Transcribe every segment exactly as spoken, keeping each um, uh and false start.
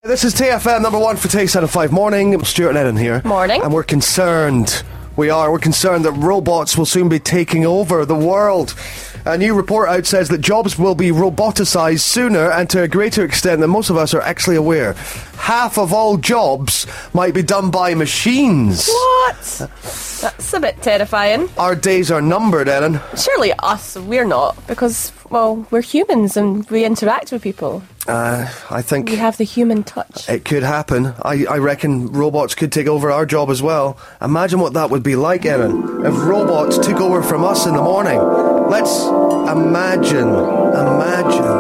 This is T F M number one for Tayside at five morning. Stuart and Erin here. Morning. And we're concerned. We are. We're concerned that robots will soon be taking over the world. A new report out says that jobs will be roboticised sooner and to a greater extent than most of us are actually aware. Half of all jobs might be done by machines. What? That's a bit terrifying. Our days are numbered, Erin. Surely us, we're not, because, well, we're humans and we interact with people. Uh, I think we have the human touch. It could happen. I, I reckon robots could take over our job as well. Imagine what that would be like, Erin, if robots took over from us in the morning. Let's imagine, imagine,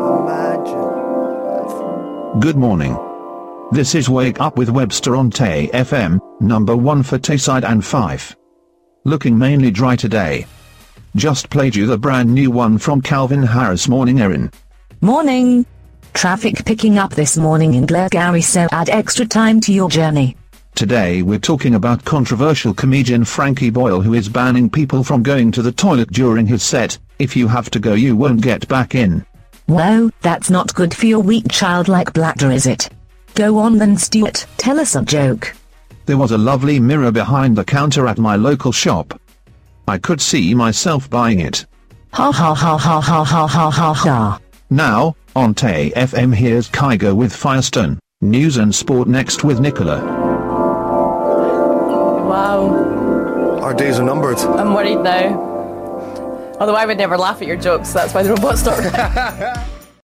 imagine. Good morning. This is Wake Up with Webster on Tay F M, number one for Tayside and five. Looking mainly dry today. Just played you the brand new one from Calvin Harris. Morning, Erin. Morning. Traffic picking up this morning in Glengarry, so add extra time to your journey. Today we're talking about controversial comedian Frankie Boyle, who is banning people from going to the toilet during his set. If you have to go, you won't get back in. Whoa, that's not good for your weak childlike bladder, is it? Go on then, Stuart, tell us a joke. There was a lovely mirror behind the counter at my local shop. I could see myself buying it. Ha ha ha ha ha ha ha ha ha. Now, on Tay F M, here's Kygo with Firestone. News and sport next with Nicola. Wow. Our days are numbered. I'm worried now. Although I would never laugh at your jokes, so that's why the robot's not right.